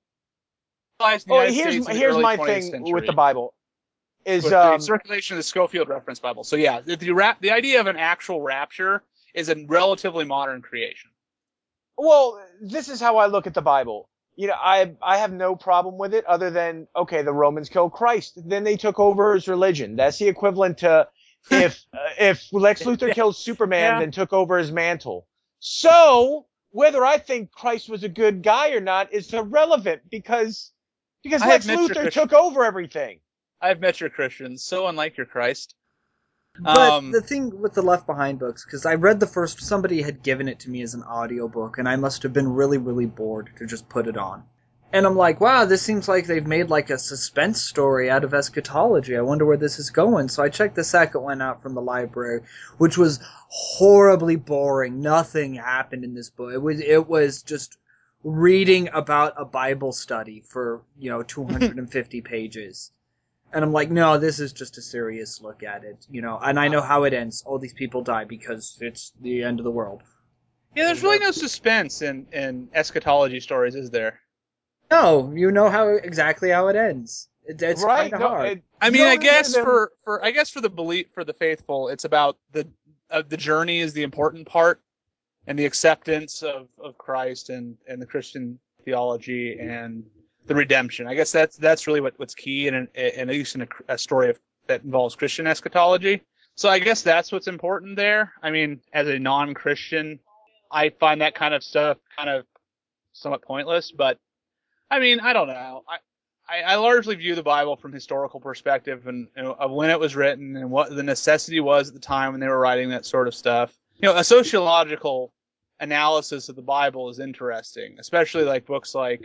Here's my thing with the Bible. Is the circulation of the Schofield Reference Bible. So yeah, the idea of an actual rapture is a relatively modern creation. Well, this is how I look at the Bible. I have no problem with it other than, okay, the Romans killed Christ. Then they took over his religion. That's the equivalent to if Lex Luthor killed Superman, Yeah. then took over his mantle. So whether I think Christ was a good guy or not is irrelevant because I have Lex met your Luthor Christian- took over everything. I've met your Christians, so unlike your Christ. But the thing with the Left Behind books, because I read the first, somebody had given it to me as an audiobook, and I must have been really, really bored to just put it on. And I'm like, wow, this seems like they've made like a suspense story out of eschatology. I wonder where this is going. So I checked the second one out from the library, which was horribly boring. Nothing happened in this book. It was just reading about a Bible study for, 250 pages. And I'm like, no, this is just a serious look at it, and I know how it ends. All these people die because it's the end of the world. Yeah, there's really no suspense in eschatology stories, is there? No, you know exactly how it ends. It's Right? kind of No, hard. I you mean, don't I hear guess them- for the faithful, it's about the journey is the important part, and the acceptance of Christ and the Christian theology and the redemption. I guess that's really what's key in at least in a story that involves Christian eschatology. So I guess that's what's important there. I mean, as a non-Christian, I find that kind of stuff kind of somewhat pointless, but I mean, I don't know. I largely view the Bible from historical perspective and of when it was written and what the necessity was at the time when they were writing that sort of stuff. A sociological analysis of the Bible is interesting, especially like books like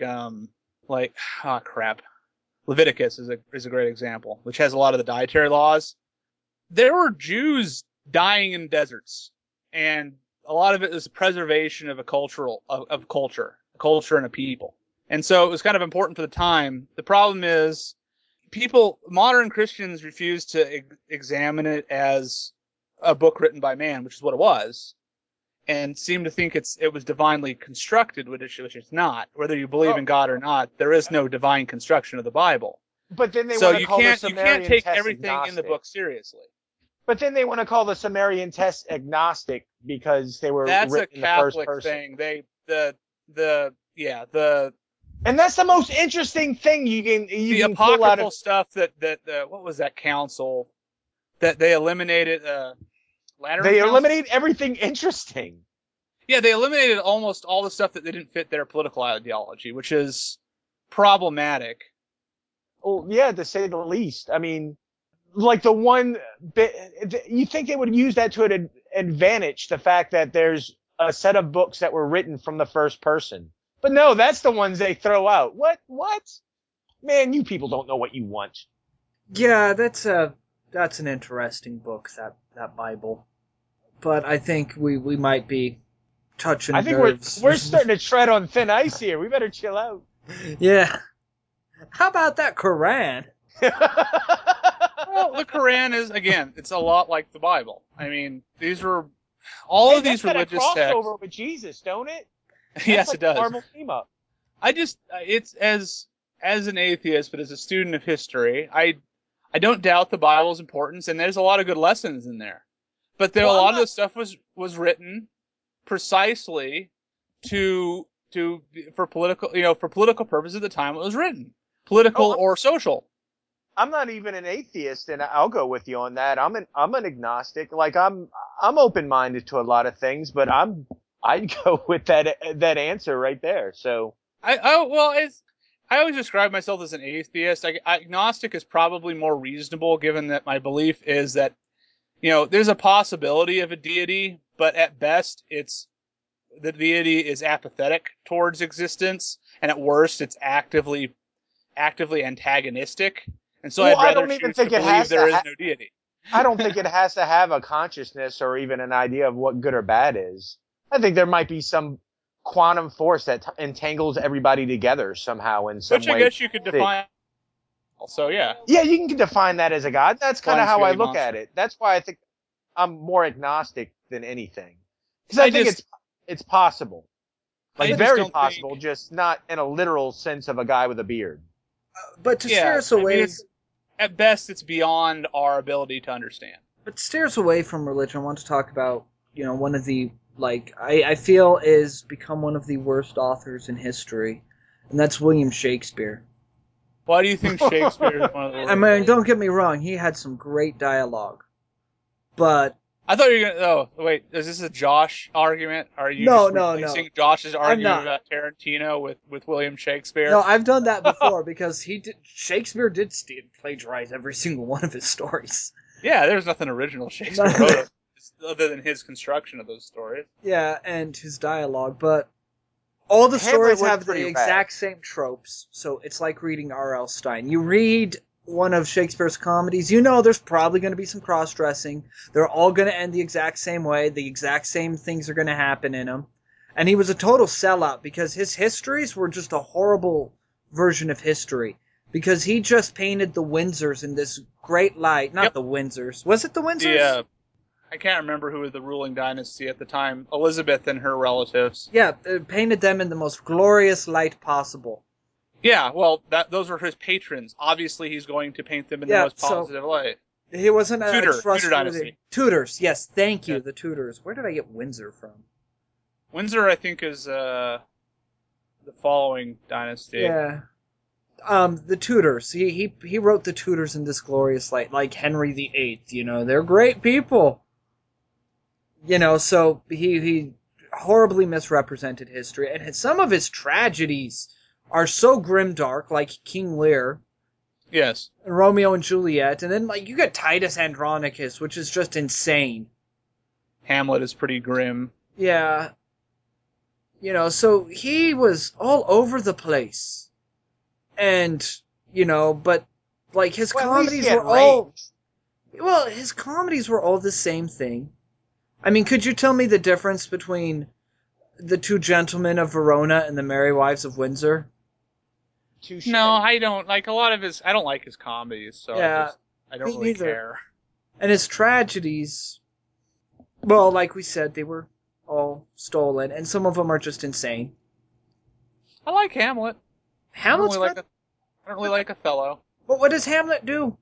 Leviticus is a great example, which has a lot of the dietary laws. There were Jews dying in deserts, and a lot of it is the preservation of a culture and a people. And so it was kind of important for the time. The problem is modern Christians refuse to examine it as a book written by man, which is what it was, and seem to think it was divinely constructed, which it's not. Whether you believe in God or not, there is no divine construction of the Bible. But then they So want to you call the can't Sumerian take test everything in the agnostic. book seriously. But then they want to call the Sumerian test agnostic because they were That's a written in the first Catholic person. thing. And that's the most interesting thing you can The pull out apocryphal of. stuff that what was that council that they eliminated? Lateran They Council? eliminate everything interesting. Yeah, they eliminated almost all the stuff that didn't fit their political ideology, which is problematic. Well, yeah, to say the least. I mean, like the one bit, you think they would use that to an advantage, the fact that there's a set of books that were written from the first person. But no, that's the ones they throw out. What? Man, you people don't know what you want. Yeah, that's an interesting book, that Bible. But I think we might be touching I think nerves. we're starting to tread on thin ice here. We better chill out. Yeah. How about that Quran? Well, the Quran is, again, it's a lot like the Bible. I mean, these were all of these religious that's got a texts. crossover with Jesus, don't it? Yes, That's it does. Marvel team up. It's as an atheist, but as a student of history, I don't doubt the Bible's importance, and there's a lot of good lessons in there. But a lot of the stuff was written precisely for political purposes at the time it was written, political or social. I'm not even an atheist, and I'll go with you on that. I'm an agnostic. Like I'm open-minded to a lot of things, but I'd go with that answer right there. So I always describe myself as an atheist. Agnostic is probably more reasonable, given that my belief is that there's a possibility of a deity, but at best the deity is apathetic towards existence, and at worst it's actively antagonistic. And so I'd rather choose to believe there is no deity. I don't think it has to have a consciousness or even an idea of what good or bad is. I think there might be some quantum force that entangles everybody together somehow in some way. Which I guess you could define. So yeah. Yeah, you can define that as a god. That's kind of how I look at it. That's why I think I'm more agnostic than anything. Because I think it's possible. Like very possible, just not in a literal sense of a guy with a beard. But to steer us away... I mean, at best, it's beyond our ability to understand. But to steer us away from religion, I want to talk about, one of the, I feel is become one of the worst authors in history, and that's William Shakespeare. Why do you think Shakespeare is one of the worst? I mean, don't get me wrong, he had some great dialogue. But I thought you were gonna. Oh, wait. Is this a Josh argument? Are you No, just no, replacing no. Josh's I'm argument not. about Tarantino with William Shakespeare? no, I've done that before because Shakespeare did plagiarize every single one of his stories. Yeah, there's nothing original Shakespeare wrote other than his construction of those stories. Yeah, and his dialogue, but all the Hamlet stories was have the pretty rad. exact same tropes, so it's like reading R.L. Stein. You read one of Shakespeare's comedies, you know there's probably going to be some cross-dressing. They're all going to end the exact same way. The exact same things are going to happen in them. And he was a total sellout because his histories were just a horrible version of history. Because he just painted the Windsors in this great light. Not Yep. the Windsors. Was it the Windsors? I can't remember who was the ruling dynasty at the time. Elizabeth and her relatives. Yeah, painted them in the most glorious light possible. Yeah, well, those were his patrons. Obviously, he's going to paint them in the Yeah, most so- positive light. He wasn't a Tudor trustworthy... dynasty. Tudors, yes, thank you, Yeah. the Tudors. Where did I get Windsor from? Windsor, I think, is the following dynasty. Yeah. The Tudors. He wrote the Tudors in this glorious light, like Henry VIII, you know, they're great people. You know, so he horribly misrepresented history, and some of his tragedies are so grimdark, like King Lear, Yes. and Romeo and Juliet, and then, like, you got Titus Andronicus, which is just insane. Hamlet is pretty grim. Yeah. You know, so he was all over the place. And, you know, but, like, his Well, at least comedies he had were all... range. Well, his comedies were all the same thing. I mean, could you tell me the difference between The Two Gentlemen of Verona and The Merry Wives of Windsor? Touche. No, I don't like a lot of his. I don't like his comedies, so Yeah, I don't me really neither. care. And his tragedies, well, like we said, they were all stolen, and some of them are just insane. I like Hamlet. Hamlet's I don't really good. I don't really like Othello. But what does Hamlet do?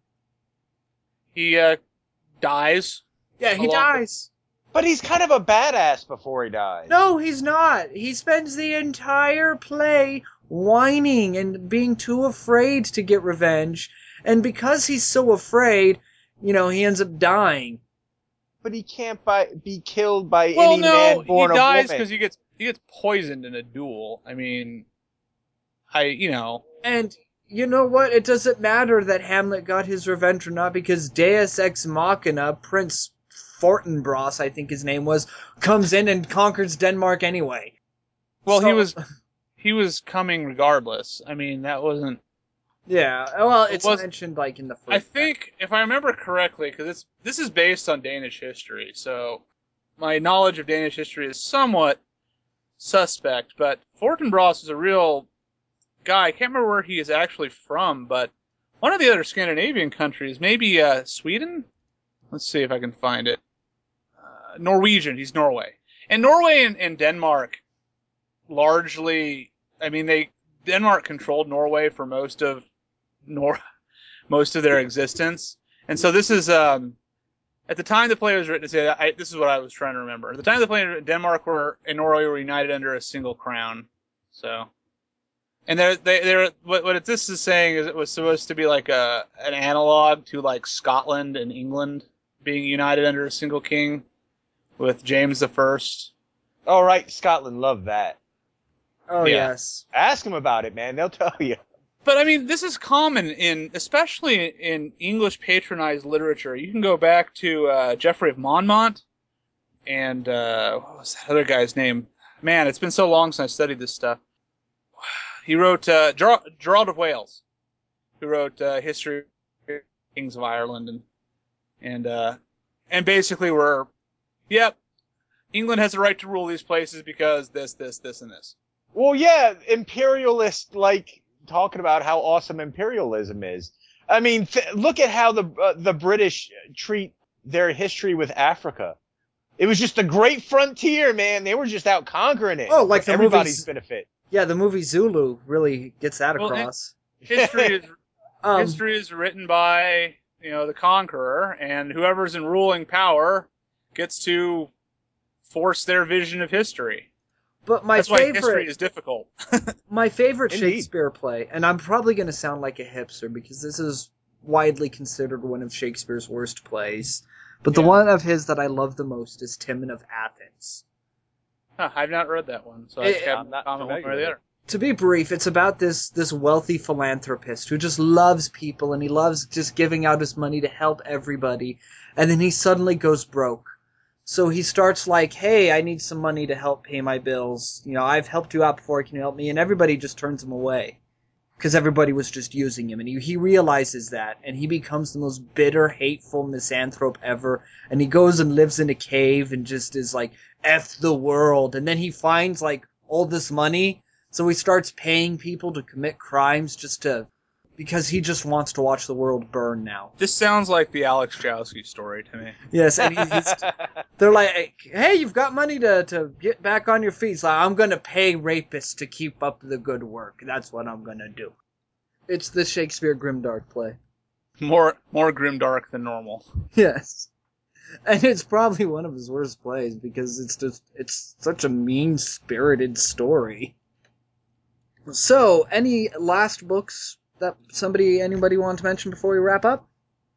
He dies. Yeah, he Along with- dies. But he's kind of a badass before he dies. No, he's not. He spends the entire play whining and being too afraid to get revenge. And because he's so afraid, you know, he ends up dying. But he can't be killed by Well, any no, man he born of dies woman. because he gets poisoned in a duel. I mean, you know. And you know what? It doesn't matter that Hamlet got his revenge or not because Deus Ex Machina, Prince Fortinbras, I think his name was, comes in and conquers Denmark anyway. Well, So- he was coming regardless. I mean, that wasn't. Yeah, well, It it's was- mentioned like in the first. I think, if I remember correctly, because this is based on Danish history, so my knowledge of Danish history is somewhat suspect. But Fortinbras is a real guy. I can't remember where he is actually from, but one of the other Scandinavian countries, maybe Sweden. Let's see if I can find it. Norwegian. He's Norway, and Norway and Denmark largely. I mean, Denmark controlled Norway for most of their existence, and so this is at the time the play was written. This is what I was trying to remember. At the time the play was written, Denmark and Norway were united under a single crown. So, and what this is saying is it was supposed to be like an analog to like Scotland and England being united under a single king with James the First. All right, Scotland love that. Oh Yeah. yes. Ask them about it, man. They'll tell you. But I mean, this is common especially in English patronized literature. You can go back to Geoffrey of Monmouth and what was that other guy's name? Man, it's been so long since I studied this stuff. He wrote Gerald of Wales, who wrote History of Kings of Ireland, and basically yep, England has the right to rule these places because this, and this. Well, yeah, imperialist, like, talking about how awesome imperialism is. I mean, look at how the British treat their history with Africa. It was just a great frontier, man. They were just out conquering it. Oh, like for the everybody's movies. benefit. Yeah, the movie Zulu really gets that Well, across. History is Um, History is written by, the conqueror, and whoever's in ruling power gets to force their vision of history. but That's why history is difficult. my favorite Indeed. Shakespeare play, and I'm probably going to sound like a hipster because this is widely considered one of Shakespeare's worst plays, But the one of his that I love the most is Timon of Athens. Huh, I've not read that one, so I It- can't I'm not comment one way or familiar the with other. To be brief, it's about this wealthy philanthropist who just loves people and he loves just giving out his money to help everybody, and then he suddenly goes broke. So he starts like, hey, I need some money to help pay my bills. You know, I've helped you out before, can you help me? And everybody just turns him away. Because everybody was just using him, and he realizes that, and he becomes the most bitter, hateful misanthrope ever, and he goes and lives in a cave and just is like, F the world, and then he finds, like, all this money, so he starts paying people to commit crimes because he just wants to watch the world burn now. This sounds like the Alex Jowski story to me. Yes, and they're like, hey, you've got money to get back on your feet. He's like, I'm gonna pay rapists to keep up the good work. That's what I'm gonna do. It's the Shakespeare grimdark play. More grimdark than normal. Yes. And it's probably one of his worst plays because it's such a mean-spirited story. So, any last books that anybody want to mention before we wrap up?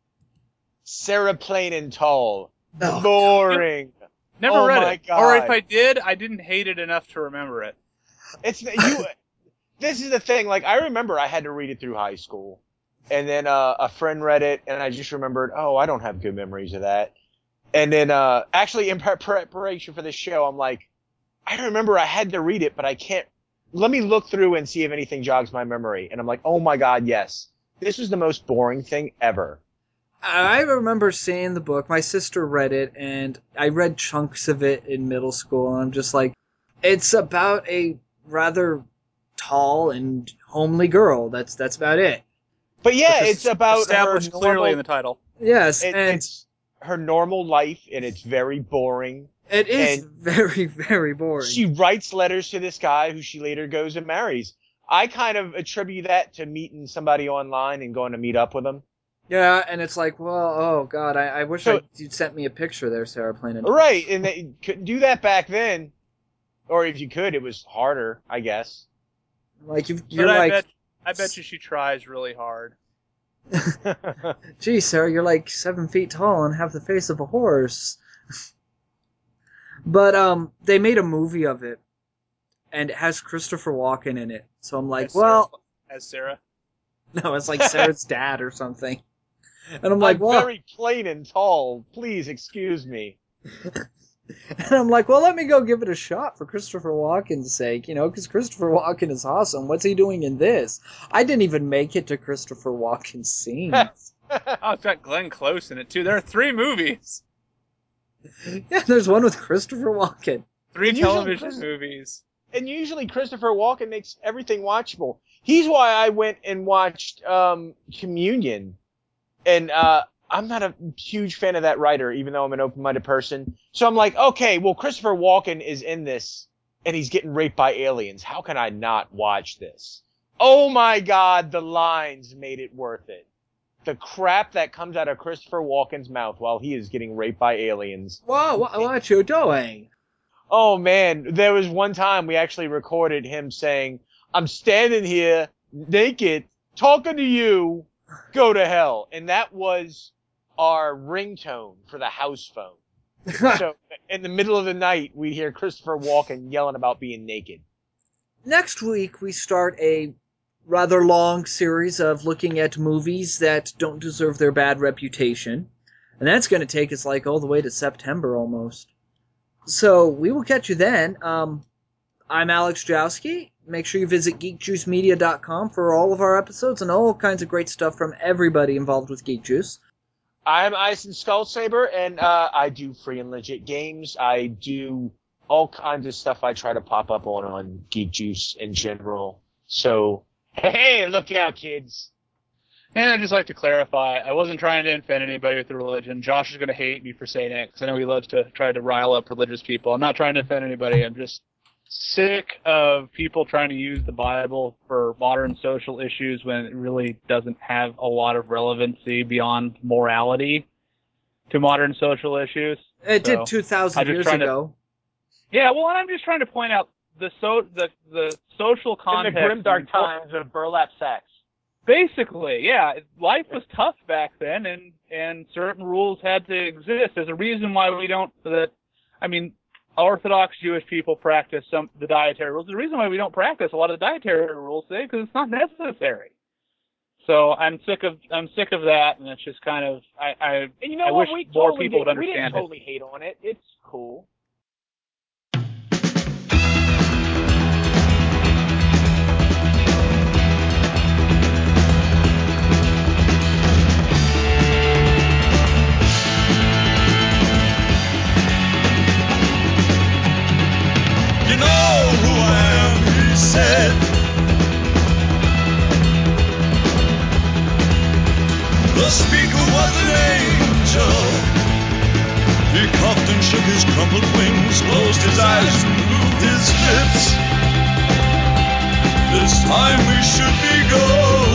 Sarah Plain and Tall. Oh, Boring. Never Oh read my it. God. Or if I did, I didn't hate it enough to remember it. It's you. This is the thing. Like, I remember I had to read it through high school, and then a friend read it, and I just remembered, oh, I don't have good memories of that. And then actually in preparation for this show, I'm like, I remember I had to read it, but I can't. Let me look through and see if anything jogs my memory. And I'm like, oh my God, yes. This was the most boring thing ever. I remember seeing the book. My sister read it, and I read chunks of it in middle school, and I'm just like, it's about a rather tall and homely girl. That's about it. But yeah, Which is it's about her Established clearly normal, in the title. Yes, and it's her normal life, and it's very boring. it is and very, very boring. She writes letters to this guy who she later goes and marries. I kind of attribute that to meeting somebody online and going to meet up with them. Yeah, and it's like, well, oh God, I wish you'd sent me a picture there, Sarah Plain. Right, and they couldn't do that back then. Or if you could, it was harder, I guess. Like you're But like, I bet you she tries really hard. gee, Sarah, you're like 7 feet tall and have the face of a horse. But they made a movie of it, and it has Christopher Walken in it. So I'm like, As Sarah. no, it's like Sarah's dad or something. And I'm like, I'm well, very plain and tall. Please excuse me. and I'm like, well, let me go give it a shot for Christopher Walken's sake, you know, because Christopher Walken is awesome. What's he doing in this? I didn't even make it to Christopher Walken's scene. Oh, it's got Glenn Close in it too. There are 3 movies. Yeah, there's one with Christopher Walken. 3 And usually television movies. And usually Christopher Walken makes everything watchable. He's why I went and watched Communion. And I'm not a huge fan of that writer, even though I'm an open-minded person. So I'm like, okay, well, Christopher Walken is in this, and he's getting raped by aliens. How can I not watch this? Oh my God, the lines made it worth it. The crap that comes out of Christopher Walken's mouth while he is getting raped by aliens. Whoa, what you doing? Oh man, there was one time we actually recorded him saying, I'm standing here naked, talking to you, go to hell. And that was our ringtone for the house phone. So in the middle of the night, we hear Christopher Walken yelling about being naked. Next week, we start a rather long series of looking at movies that don't deserve their bad reputation. And that's going to take us like all the way to September almost. So we will catch you then. I'm Alex Jowski. Make sure you visit geekjuicemedia.com for all of our episodes and all kinds of great stuff from everybody involved with Geek Juice. I'm Eisen Skullsaber, and I do free and legit games. I do all kinds of stuff I try to pop up on Geek Juice in general. So, hey, look out, kids. And I'd just like to clarify, I wasn't trying to offend anybody with the religion. Josh is going to hate me for saying it, because I know he loves to try to rile up religious people. I'm not trying to offend anybody. I'm just sick of people trying to use the Bible for modern social issues when it really doesn't have a lot of relevancy beyond morality to modern social issues. It did 2,000 years ago. Yeah, well, and I'm just trying to point out the social In context. the grimdark times of burlap sacks. Basically, yeah. Life was tough back then, and certain rules had to exist. There's a reason why we don't. Orthodox Jewish people practice the dietary rules. There's a reason why we don't practice a lot of the dietary rules today, because it's not necessary. So I'm sick of that, and it's just kind of I wish more people would understand we didn't it. totally hate on it. It's cool. You know who I am, he said. The speaker was an angel. He coughed and shook his crumpled wings, closed his eyes and moved his lips. This time we should be going.